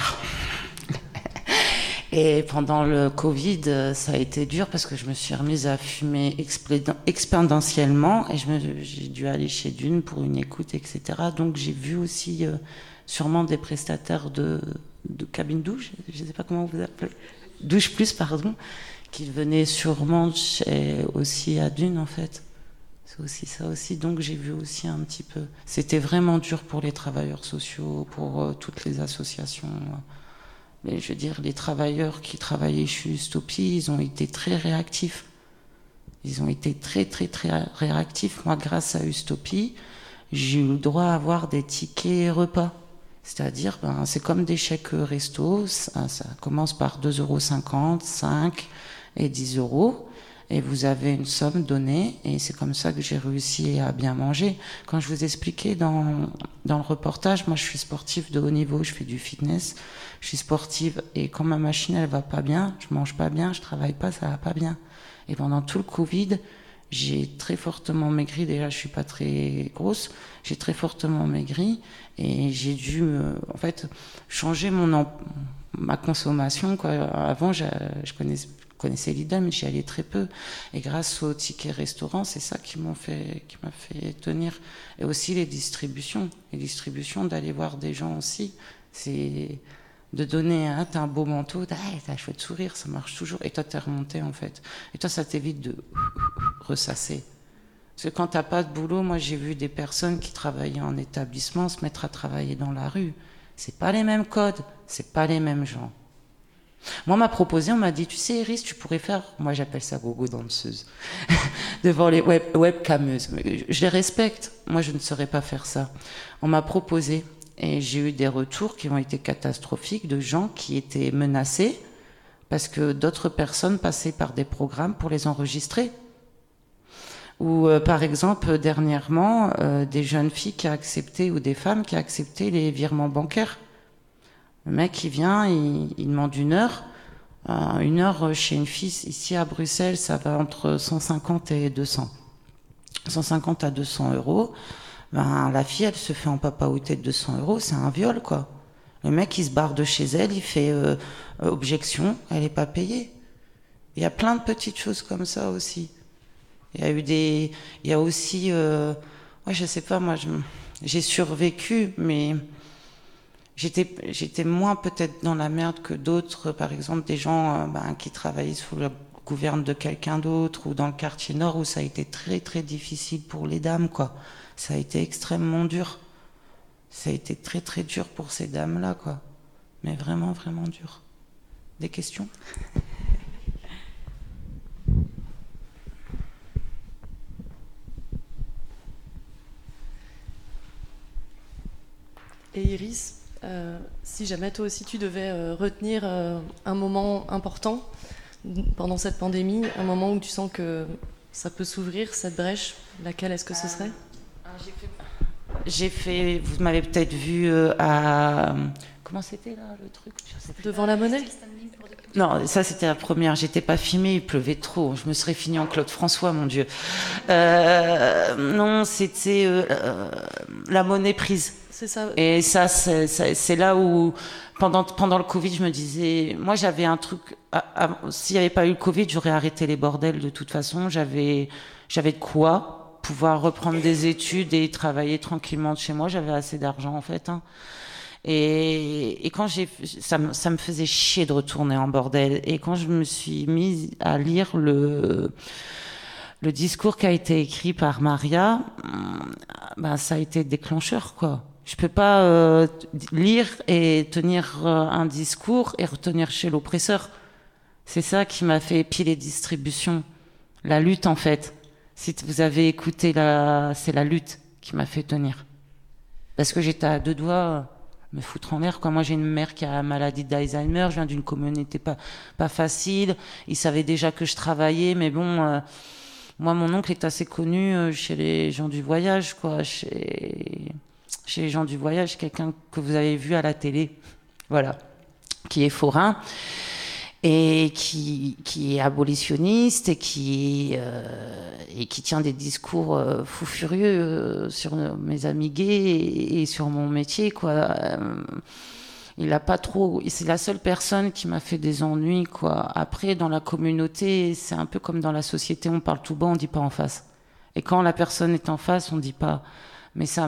Et pendant le Covid, ça a été dur parce que je me suis remise à fumer expédientiellement et j'ai dû aller chez Dune pour une écoute, etc. Donc j'ai vu aussi sûrement des prestataires de cabine douche, je ne sais pas comment vous appelez, douche plus, pardon, qui venaient sûrement aussi à Dune, en fait. C'est aussi ça aussi. Donc j'ai vu aussi un petit peu. C'était vraiment dur pour les travailleurs sociaux, pour toutes les associations. Mais je veux dire, les travailleurs qui travaillaient chez Ustopie, ils ont été très réactifs. Ils ont été très, très, très réactifs. Moi, grâce à Ustopie, j'ai eu le droit à avoir des tickets repas. C'est-à-dire, c'est comme des chèques resto. Ça commence par 2,50 €, 5 et 10 €. Et vous avez une somme donnée. Et c'est comme ça que j'ai réussi à bien manger. Quand je vous expliquais dans le reportage, moi, je suis sportive de haut niveau. Je fais du fitness. Je suis sportive. Et quand ma machine, elle va pas bien, je mange pas bien, je travaille pas, ça va pas bien. Et pendant tout le Covid, j'ai très fortement maigri. Déjà, je suis pas très grosse. J'ai très fortement maigri. Et j'ai dû, en fait, changer ma consommation, quoi. Avant, je connaissais Lidl, mais j'y allais très peu. Et grâce aux tickets restaurants, c'est ça qui m'a fait tenir. Et aussi les distributions. Les distributions, d'aller voir des gens aussi. C'est de donner, t'as un beau manteau, t'as un chouette sourire, ça marche toujours. Et toi, t'es remonté, en fait. Et toi, ça t'évite de ressasser. Parce que quand t'as pas de boulot, moi, j'ai vu des personnes qui travaillaient en établissement se mettre à travailler dans la rue. C'est pas les mêmes codes, c'est pas les mêmes gens. Moi, on m'a proposé, on m'a dit, tu sais, Iris, tu pourrais faire, moi j'appelle ça gogo danseuse, devant les webcameuses. Je les respecte, moi je ne saurais pas faire ça. On m'a proposé, et j'ai eu des retours qui ont été catastrophiques de gens qui étaient menacés parce que d'autres personnes passaient par des programmes pour les enregistrer. Ou par exemple, dernièrement, des jeunes filles qui acceptaient, ou des femmes qui acceptaient les virements bancaires. Le mec, il vient, il demande 1 heure. 1 heure chez une fille, ici à Bruxelles, ça va entre 150 et 200. 150 à 200 €. La fille, elle se fait empapaouter de 200 €, c'est un viol, quoi. Le mec, il se barre de chez elle, il fait objection, elle n'est pas payée. Il y a plein de petites choses comme ça aussi. Il y a aussi, je sais pas, moi, j'ai survécu, mais j'étais moins peut-être dans la merde que d'autres, par exemple des gens qui travaillaient sous la gouverne de quelqu'un d'autre, ou dans le quartier nord où ça a été très très difficile pour les dames, quoi. Ça a été extrêmement dur. Ça a été très très dur pour ces dames-là, quoi. Mais vraiment, vraiment dur. Des questions ? Et Iris, si jamais toi aussi tu devais retenir un moment important pendant cette pandémie, un moment où tu sens que ça peut s'ouvrir, cette brèche, laquelle est-ce que ce serait ? J'ai fait, vous m'avez peut-être vu à... Comment c'était là le truc ? Devant la Monnaie ? Non, ça c'était la première. J'étais pas filmée, il pleuvait trop. Je me serais finie en Claude François, mon Dieu. Non, c'était la Monnaie prise. C'est ça. Et ça, c'est là où, pendant le Covid, je me disais, moi j'avais un truc. S'il n'y avait pas eu le Covid, j'aurais arrêté les bordels de toute façon. J'avais de quoi pouvoir reprendre des études et travailler tranquillement de chez moi. J'avais assez d'argent en fait. Hein. Et quand ça me faisait chier de retourner en bordel. Et quand je me suis mise à lire le discours qui a été écrit par Maria, ça a été déclencheur, quoi. Je peux pas lire et tenir un discours et retenir chez l'oppresseur. C'est ça qui m'a fait épier les distributions. La lutte, en fait. Si vous avez écouté, c'est la lutte qui m'a fait tenir. Parce que j'étais à deux doigts me foutre en l'air, quoi. Moi, j'ai une mère qui a la maladie d'Alzheimer, je viens d'une communauté pas facile. Ils savaient déjà que je travaillais, mais bon, moi, mon oncle est assez connu chez les gens du voyage, quoi. Chez les gens du voyage, quelqu'un que vous avez vu à la télé, voilà, qui est forain. Et qui est abolitionniste et qui tient des discours fous furieux sur mes amis gays et sur mon métier, quoi. Il a pas trop, c'est la seule personne qui m'a fait des ennuis, quoi. Après, dans la communauté, c'est un peu comme dans la société, on parle tout bas, on dit pas en face. Et quand la personne est en face, on dit pas. Mais ça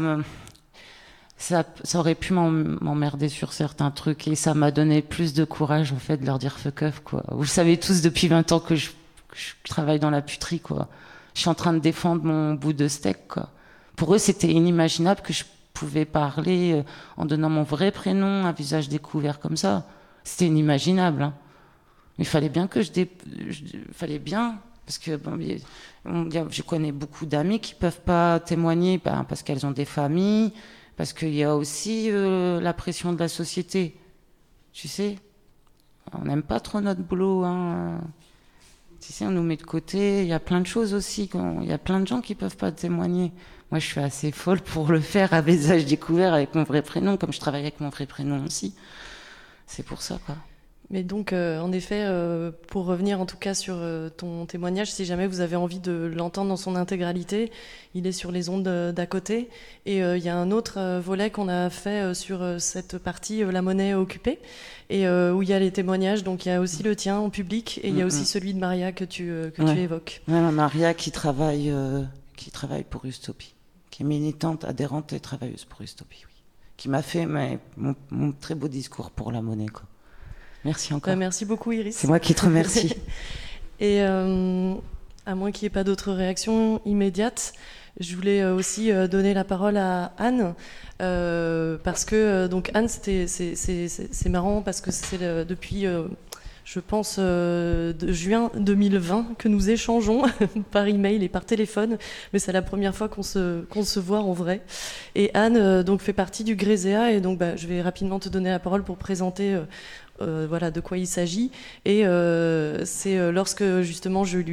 aurait pu m'emmerder sur certains trucs, et ça m'a donné plus de courage, en fait, de leur dire fuck off, quoi. Vous le savez tous depuis 20 ans que je travaille dans la puterie, quoi. Je suis en train de défendre mon bout de steak, quoi. Pour eux, c'était inimaginable que je pouvais parler en donnant mon vrai prénom, un visage découvert comme ça. C'était inimaginable, hein. Il fallait bien que fallait bien, parce que je connais beaucoup d'amis qui peuvent pas témoigner, parce qu'elles ont des familles. Parce qu'il y a aussi la pression de la société. Tu sais, on n'aime pas trop notre boulot. Hein. Tu sais, on nous met de côté. Il y a plein de choses aussi. Il y a plein de gens qui ne peuvent pas témoigner. Moi, je suis assez folle pour le faire à visage découvert avec mon vrai prénom, comme je travaille avec mon vrai prénom aussi. C'est pour ça, quoi. Mais donc, en effet, pour revenir en tout cas sur ton témoignage, si jamais vous avez envie de l'entendre dans son intégralité, il est sur les ondes d'à côté. Et il y a un autre volet qu'on a fait sur cette partie La Monnaie occupée, et où il y a les témoignages. Donc il y a aussi le tien en public, et il y a aussi celui de Maria que tu évoques. Ouais, Maria qui travaille pour Ustopie, qui est militante, adhérente et travailleuse pour Ustopie, oui. Qui m'a fait mon très beau discours pour La Monnaie, quoi. Merci encore. Merci beaucoup, Iris. C'est moi qui te remercie. Et à moins qu'il n'y ait pas d'autres réactions immédiates, je voulais aussi donner la parole à Anne, parce que donc Anne, c'est marrant parce que c'est depuis, je pense, de juin 2020 que nous échangeons par email et par téléphone, mais c'est la première fois qu'on se voit en vrai. Et Anne donc fait partie du Gréséa, et donc je vais rapidement te donner la parole pour présenter. Voilà de quoi il s'agit, et c'est lorsque justement je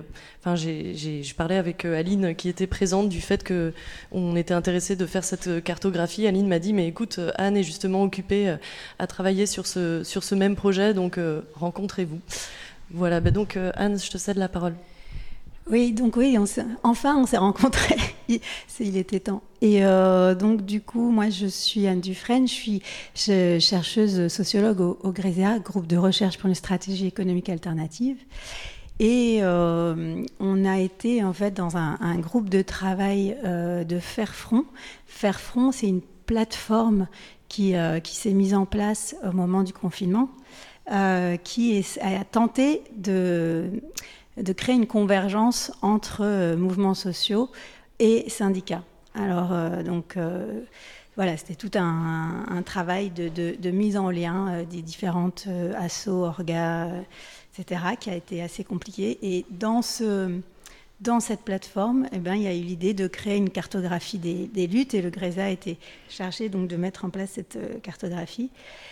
parlais avec Aline qui était présente du fait que on était intéressé de faire cette cartographie. Aline m'a dit mais écoute, Anne est justement occupée à travailler sur ce même projet, donc rencontrez-vous. Voilà, donc Anne, je te cède la parole. Oui, donc oui, on s'est rencontrés, il était temps. Et donc du coup, moi je suis Anne Dufresne, je suis chercheuse sociologue au Gréséa, groupe de recherche pour une stratégie économique alternative. Et on a été en fait dans un groupe de travail de Faire Front. Faire Front, c'est une plateforme qui s'est mise en place au moment du confinement, qui a tenté de créer une convergence entre mouvements sociaux et syndicats. Alors, voilà, c'était tout un travail de mise en lien des différentes assos, orgas, etc., qui a été assez compliqué. Et dans cette plateforme, il y a eu l'idée de créer une cartographie des luttes, et le GRESA a été chargé donc de mettre en place cette cartographie.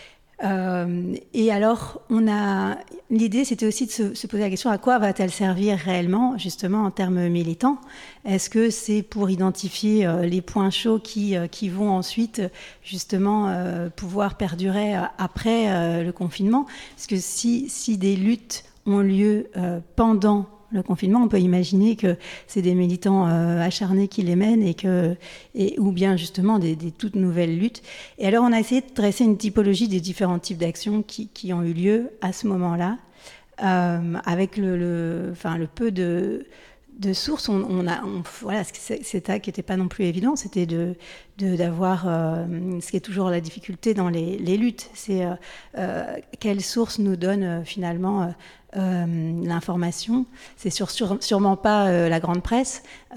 Et alors, l'idée, c'était aussi de se poser la question, à quoi va-t-elle servir réellement, justement, en termes militants? Est-ce que c'est pour identifier les points chauds qui vont ensuite, justement, pouvoir perdurer après le confinement? Parce que si des luttes ont lieu pendant le confinement, on peut imaginer que c'est des militants acharnés qui les mènent ou bien justement des toutes nouvelles luttes. Et alors on a essayé de dresser une typologie des différents types d'actions qui ont eu lieu à ce moment-là, avec le peu de sources. Voilà, c'est ça qui n'était pas non plus évident, c'était d'avoir ce qui est toujours la difficulté dans les luttes, c'est quelle source nous donne finalement l'information. C'est sûrement pas la grande presse,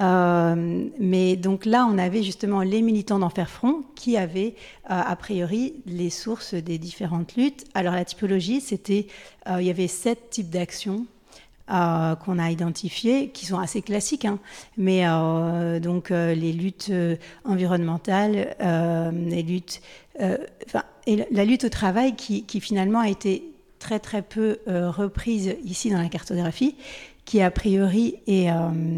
mais donc là on avait justement les militants d'en Faire Front qui avaient a priori les sources des différentes luttes. Alors la typologie, c'était il y avait 7 types d'actions qu'on a identifiés, qui sont assez classiques, mais donc les luttes environnementales, les luttes, et la lutte au travail qui finalement a été très très peu reprise ici dans la cartographie, qui a priori est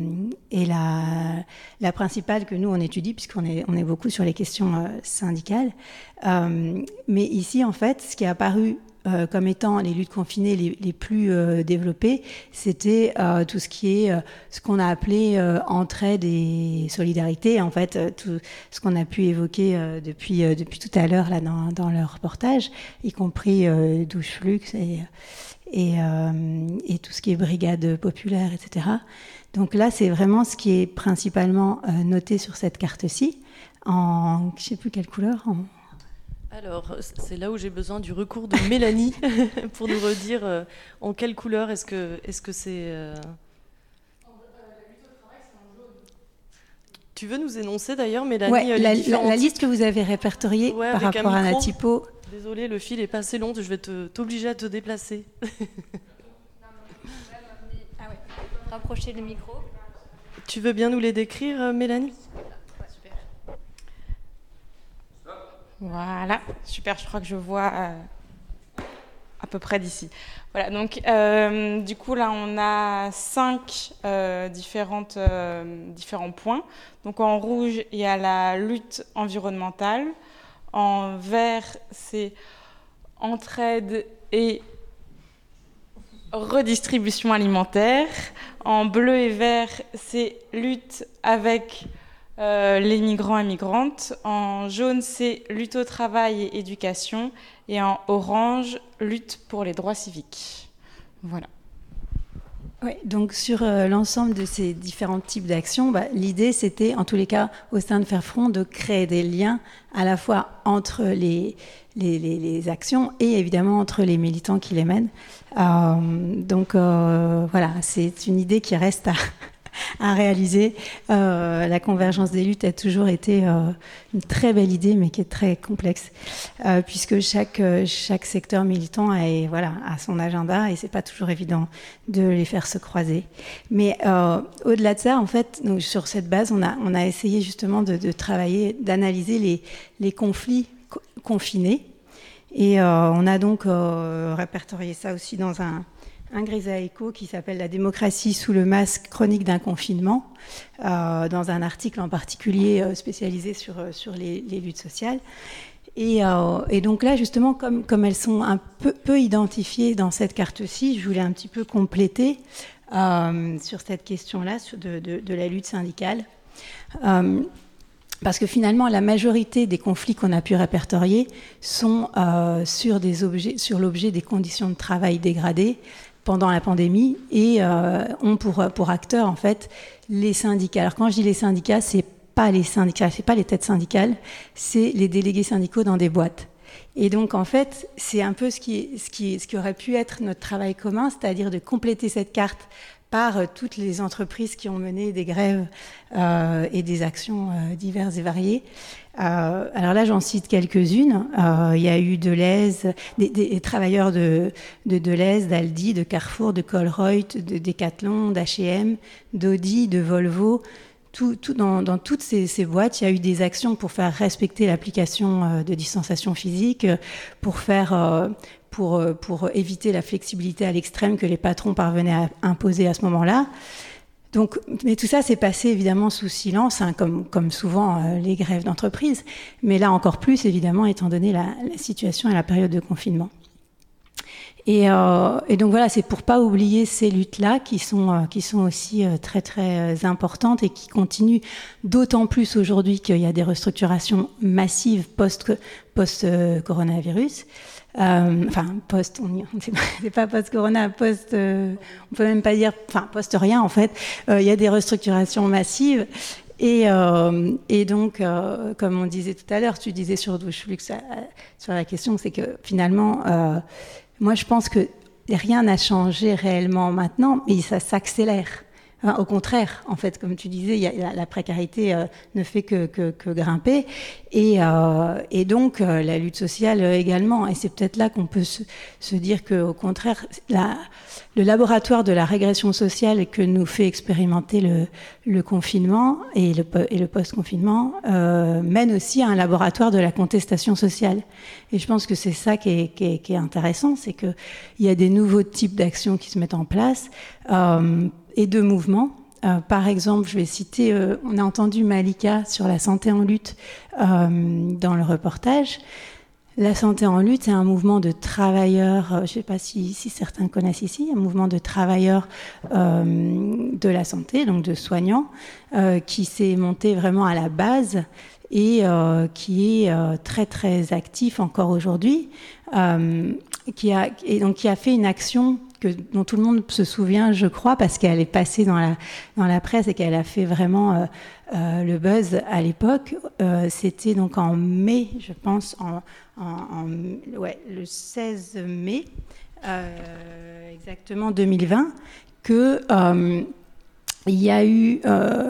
la principale que nous on étudie, puisqu'on est beaucoup sur les questions syndicales. Mais ici en fait, ce qui est apparu comme étant les luttes confinées les plus développées, c'était tout ce qui est ce qu'on a appelé entraide et solidarité, en fait, tout ce qu'on a pu évoquer depuis tout à l'heure là dans le reportage, y compris Douche Flux et tout ce qui est brigade populaire, etc. Donc là, c'est vraiment ce qui est principalement noté sur cette carte-ci, en je ne sais plus quelle couleur. Alors, c'est là où j'ai besoin du recours de Mélanie pour nous redire en quelle couleur est-ce que c'est... La lutte au travail, c'est en jaune. Tu veux nous énoncer d'ailleurs, Mélanie, la liste que vous avez répertoriée par rapport à la typo. Désolée, le fil est pas assez long, je vais t'obliger à te déplacer. Rapprocher le micro. Tu veux bien nous les décrire, Mélanie ? Voilà, super, je crois que je vois à peu près d'ici. Voilà, donc du coup là on a 5 différents points. Donc en rouge, il y a la lutte environnementale. En vert, c'est entraide et redistribution alimentaire. En bleu et vert, c'est lutte avec les migrants et migrantes. En jaune, c'est lutte au travail et éducation. Et en orange, lutte pour les droits civiques. Voilà. Oui, donc sur l'ensemble de ces différents types d'actions, l'idée c'était, en tous les cas, au sein de Faire Front, de créer des liens à la fois entre les actions et évidemment entre les militants qui les mènent. Donc voilà, c'est une idée qui reste à réaliser. La convergence des luttes a toujours été une très belle idée, mais qui est très complexe, puisque chaque secteur militant a son agenda et c'est pas toujours évident de les faire se croiser. Mais au-delà de ça, en fait, donc, sur cette base, on a essayé justement de travailler, d'analyser les conflits confinés, et on a donc répertorié ça aussi dans un GRESA Echo qui s'appelle « La démocratie sous le masque, chronique d'un confinement », dans un article en particulier spécialisé sur les luttes sociales. Et donc là, justement, comme elles sont un peu identifiées dans cette carte-ci, je voulais un petit peu compléter sur cette question-là de la lutte syndicale. Parce que finalement, la majorité des conflits qu'on a pu répertorier sont sur l'objet des conditions de travail dégradées, pendant la pandémie et ont pour acteurs en fait les syndicats. Alors quand je dis les syndicats, c'est pas les syndicats, c'est pas les têtes syndicales, c'est les délégués syndicaux dans des boîtes. Et donc en fait, c'est un peu ce qui aurait pu être notre travail commun, c'est-à-dire de compléter cette carte par toutes les entreprises qui ont mené des grèves et des actions diverses et variées. Alors là, j'en cite quelques-unes. Il y a eu Deleuze, des travailleurs de Deleuze, d'Aldi, de Carrefour, de Colruyt, de Decathlon, d'H&M, d'Audi, de Volvo. Dans toutes ces boîtes, il y a eu des actions pour faire respecter l'application de distanciation physique, pour éviter la flexibilité à l'extrême que les patrons parvenaient à imposer à ce moment-là. Donc, mais tout ça s'est passé évidemment sous silence, hein, comme souvent les grèves d'entreprise, mais là encore plus évidemment étant donné la situation et la période de confinement. Et donc voilà, c'est pour pas oublier ces luttes-là qui sont aussi très très importantes et qui continuent d'autant plus aujourd'hui qu'il y a des restructurations massives post-coronavirus. C'est pas post-corona, on peut même pas dire, post-rien en fait. Il y a des restructurations massives. Et donc, comme on disait tout à l'heure, tu disais sur Douche-Flux sur la question, c'est que finalement, moi je pense que rien n'a changé réellement maintenant, mais ça s'accélère. Enfin, au contraire, en fait, comme tu disais, la précarité ne fait que grimper, et donc la lutte sociale également. Et c'est peut-être là qu'on peut se dire qu'au contraire, le laboratoire de la régression sociale que nous fait expérimenter le confinement et le post-confinement mène aussi à un laboratoire de la contestation sociale. Et je pense que c'est ça qui est intéressant, c'est qu'il y a des nouveaux types d'actions qui se mettent en place. Et de mouvements. Par exemple, je vais citer, on a entendu Malika sur la santé en lutte dans le reportage. La santé en lutte, c'est un mouvement de travailleurs, je ne sais pas si certains connaissent ici, un mouvement de travailleurs de la santé, donc de soignants, qui s'est monté vraiment à la base et qui est très très actif encore aujourd'hui, qui a fait une action dont tout le monde se souvient, je crois, parce qu'elle est passée dans la presse et qu'elle a fait vraiment le buzz à l'époque. C'était donc en mai, je pense, le 16 mai, exactement 2020, que il y a eu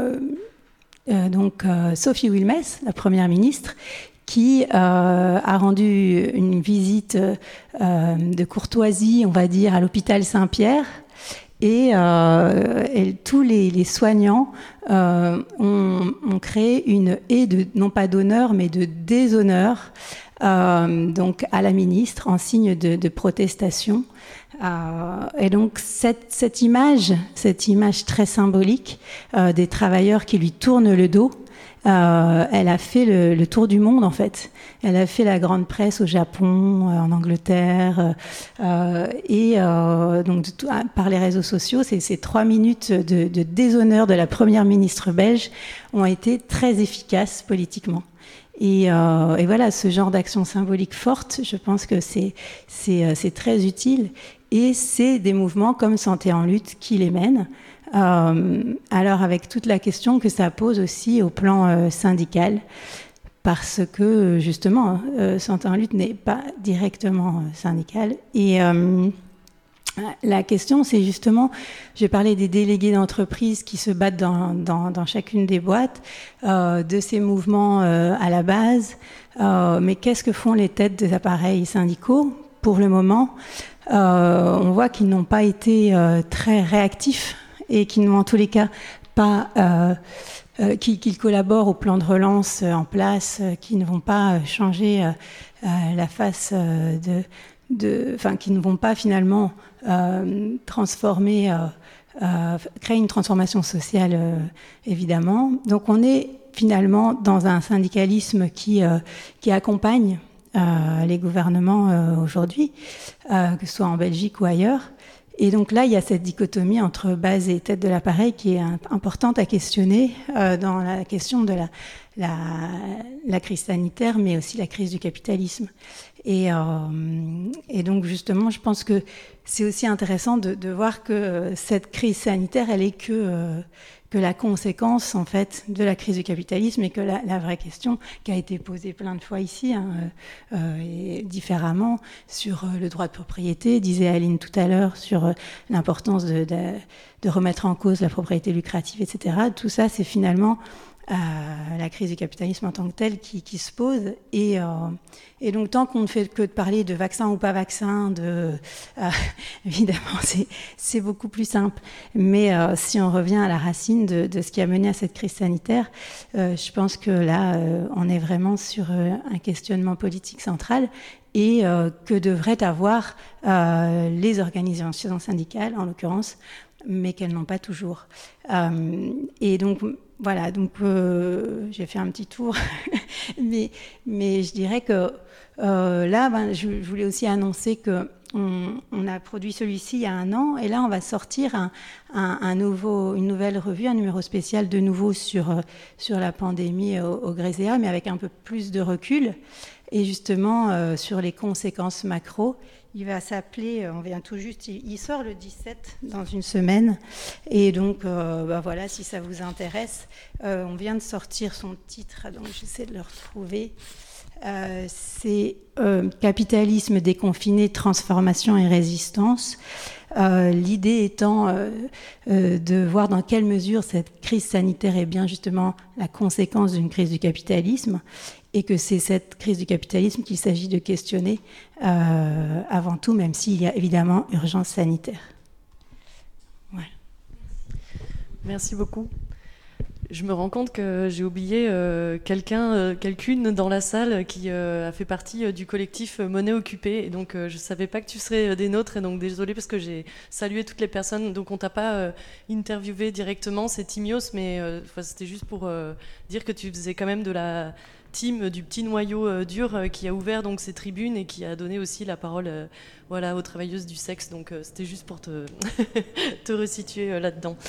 Sophie Wilmès, la première ministre, qui a rendu une visite de courtoisie, on va dire, à l'hôpital Saint-Pierre. Et tous les soignants ont créé une haie non pas d'honneur, mais de déshonneur donc à la ministre, en signe de protestation. Et donc cette image très symbolique des travailleurs qui lui tournent le dos, elle a fait le tour du monde en fait. Elle a fait la grande presse au Japon, en Angleterre, et donc par les réseaux sociaux, ces 3 minutes de déshonneur de la première ministre belge ont été très efficaces politiquement. Et voilà, ce genre d'action symbolique forte, je pense que c'est très utile. Et c'est des mouvements comme Santé en lutte qui les mènent. Alors avec toute la question que ça pose aussi au plan syndical, parce que justement Santé en lutte n'est pas directement syndical. Et la question, c'est justement, j'ai parlé des délégués d'entreprise qui se battent dans chacune des boîtes, de ces mouvements à la base, mais qu'est-ce que font les têtes des appareils syndicaux pour le moment? On voit qu'ils n'ont pas été très réactifs et qu'ils n'ont en tous les cas pas qu'ils collaborent au plan de relance en place, qui ne vont pas changer la face qui ne vont pas finalement transformer, créer une transformation sociale évidemment. Donc on est finalement dans un syndicalisme qui accompagne les gouvernements aujourd'hui, que ce soit en Belgique ou ailleurs. Et donc là, il y a cette dichotomie entre base et tête de l'appareil qui est importante à questionner dans la question de la crise sanitaire, mais aussi la crise du capitalisme. Et donc justement, je pense que c'est aussi intéressant de voir que cette crise sanitaire, elle est que la conséquence en fait de la crise du capitalisme, et que la vraie question qui a été posée plein de fois ici, et différemment, sur le droit de propriété, disait Aline tout à l'heure, sur l'importance de remettre en cause la propriété lucrative, etc. Tout ça, c'est finalement la crise du capitalisme en tant que telle qui se pose. Et donc, tant qu'on ne fait que de parler de vaccin ou pas vaccin, évidemment, c'est beaucoup plus simple. Mais si on revient à la racine de ce qui a mené à cette crise sanitaire, je pense que là, on est vraiment sur un questionnement politique central, et que devraient avoir les organisations syndicales, en l'occurrence, mais qu'elles n'ont pas toujours. Et donc, voilà, donc j'ai fait un petit tour, mais je dirais que là, je voulais aussi annoncer qu'on a produit celui-ci il y a 1 an, et là, on va sortir une nouvelle revue, un numéro spécial de nouveau sur la pandémie au Gréséa, mais avec un peu plus de recul, et justement sur les conséquences macro. Il va s'appeler, on vient tout juste, il sort le 17 dans une semaine, et donc voilà, si ça vous intéresse, on vient de sortir son titre, donc j'essaie de le retrouver. C'est Capitalisme déconfiné, transformation et résistance. L'idée étant de voir dans quelle mesure cette crise sanitaire est bien justement la conséquence d'une crise du capitalisme, et que c'est cette crise du capitalisme qu'il s'agit de questionner avant tout, même s'il y a évidemment urgence sanitaire. Voilà. Merci beaucoup. Je me rends compte que j'ai oublié quelqu'une dans la salle qui a fait partie du collectif Monnaie Occupée, et donc je ne savais pas que tu serais des nôtres, et donc désolée parce que j'ai salué toutes les personnes, donc on t'a pas interviewé directement, c'est Timios, mais c'était juste pour dire que tu faisais quand même de la team du petit noyau dur qui a ouvert donc ces tribunes et qui a donné aussi la parole aux travailleuses du sexe, donc c'était juste pour te resituer là-dedans.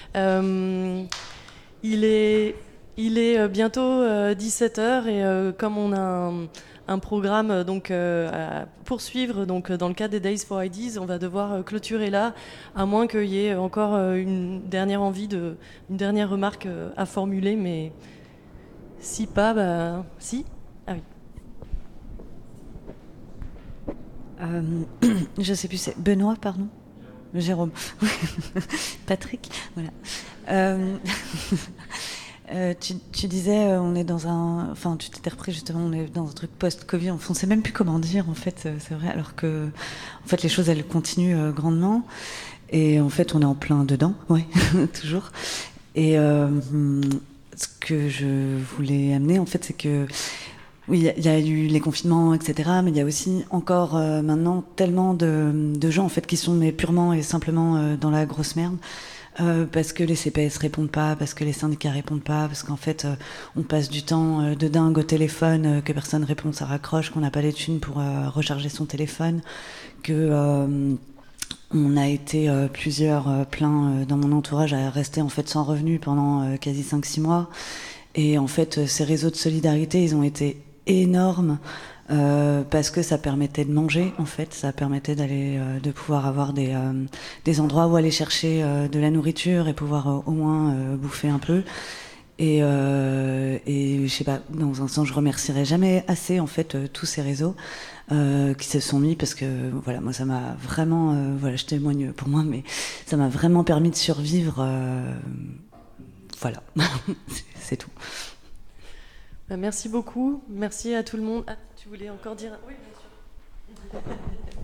Il est bientôt 17h, et comme on a un programme donc, à poursuivre donc, dans le cadre des Days for Ideas, on va devoir clôturer là, à moins qu'il y ait encore une dernière remarque à formuler, mais si pas, si. Ah oui. Je sais plus, c'est Benoît, pardon. Jérôme. Patrick, voilà. Tu disais, on est dans enfin, tu t'étais repris justement, on est dans un truc post-Covid. On ne sait même plus comment dire, en fait, c'est vrai, alors que, en fait, les choses, elles continuent grandement. Et en fait, on est en plein dedans, ouais, toujours. Et ce que je voulais amener, en fait, c'est que, oui, il y a eu les confinements, etc., mais il y a aussi encore maintenant tellement de gens, en fait, qui sont mais purement et simplement dans la grosse merde. Parce que les CPS répondent pas, parce que les syndicats répondent pas, parce qu'en fait on passe du temps de dingue au téléphone, que personne répond, ça raccroche, qu'on n'a pas les thunes pour recharger son téléphone, que on a été plusieurs plein dans mon entourage à rester en fait sans revenu pendant quasi 5-6 mois, et en fait ces réseaux de solidarité, ils ont été énormes. Parce que ça permettait de manger, en fait, ça permettait de pouvoir avoir des endroits où aller chercher de la nourriture et pouvoir au moins bouffer un peu. Et je sais pas, dans un sens, je remercierai jamais assez en fait tous ces réseaux qui se sont mis, parce que voilà, moi ça m'a vraiment, voilà, je témoigne pour moi, mais ça m'a vraiment permis de survivre. Voilà, c'est tout. Merci beaucoup, merci à tout le monde. Ah, tu voulais encore dire? Oui, bien sûr.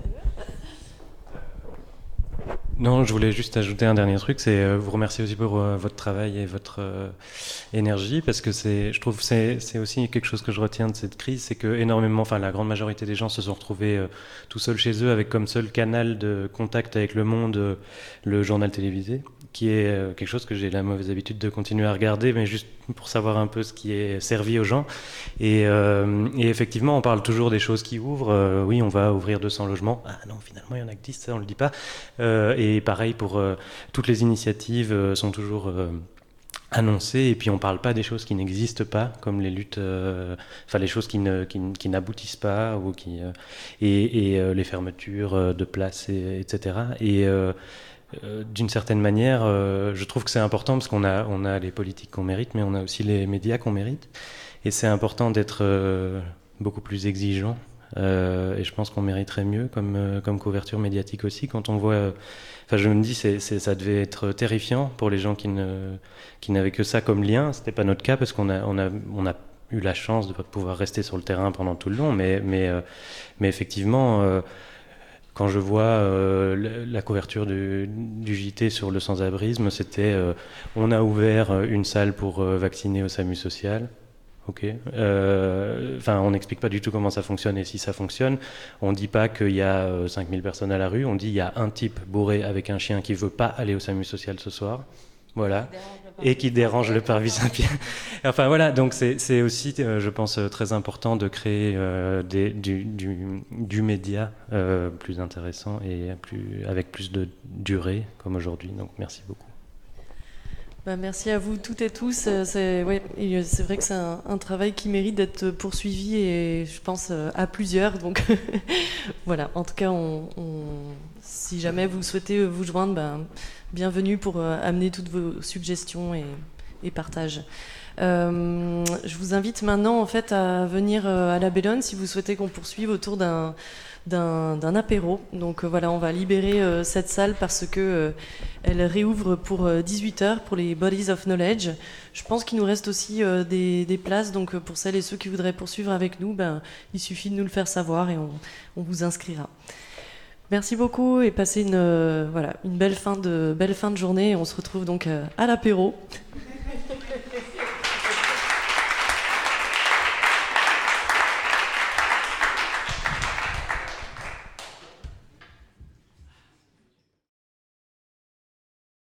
Non, je voulais juste ajouter un dernier truc, c'est vous remercier aussi pour votre travail et votre énergie, parce que je trouve que c'est aussi quelque chose que je retiens de cette crise, c'est que énormément, enfin la grande majorité des gens se sont retrouvés tout seuls chez eux, avec comme seul canal de contact avec le monde le journal télévisé, qui est quelque chose que j'ai la mauvaise habitude de continuer à regarder, mais juste pour savoir un peu ce qui est servi aux gens. Et effectivement, on parle toujours des choses qui ouvrent. Oui, on va ouvrir 200 logements. Ah non, finalement, il y en a que 10, ça, on le dit pas. Et pareil pour toutes les initiatives sont toujours annoncées, et puis on parle pas des choses qui n'existent pas, comme les luttes, les choses qui n'aboutissent pas, ou les fermetures de places, etc. Et d'une certaine manière, je trouve que c'est important parce qu'on a les politiques qu'on mérite, mais on a aussi les médias qu'on mérite, et c'est important d'être beaucoup plus exigeant. Et je pense qu'on mériterait mieux comme couverture médiatique aussi. Quand on voit, je me dis, ça devait être terrifiant pour les gens qui n'avaient que ça comme lien. C'était pas notre cas parce qu'on a eu la chance de pouvoir rester sur le terrain pendant tout le long. Mais effectivement, quand je vois la couverture du JT sur le sans-abrisme, c'était on a ouvert une salle pour vacciner au SAMU social. Ok. On n'explique pas du tout comment ça fonctionne et si ça fonctionne. On ne dit pas qu'il y a 5000 personnes à la rue. On dit qu'il y a un type bourré avec un chien qui ne veut pas aller au SAMU social ce soir. Voilà. Et qui dérange le parvis Saint-Pierre. Enfin voilà, donc c'est aussi, je pense, très important de créer du média plus intéressant et avec plus de durée comme aujourd'hui. Donc merci beaucoup. Merci à vous toutes et tous. C'est vrai que c'est un travail qui mérite d'être poursuivi et je pense à plusieurs. Donc voilà, en tout cas, si jamais vous souhaitez vous joindre, bienvenue pour amener toutes vos suggestions et partages. Je vous invite maintenant en fait à venir à la Bellone si vous souhaitez qu'on poursuive autour d'un apéro. Donc voilà, on va libérer cette salle parce que elle réouvre pour 18h pour les Bodies of Knowledge. Je pense qu'il nous reste aussi des places, donc pour celles et ceux qui voudraient poursuivre avec nous, il suffit de nous le faire savoir et on vous inscrira. Merci beaucoup et passez une belle fin de journée. On se retrouve donc à l'apéro.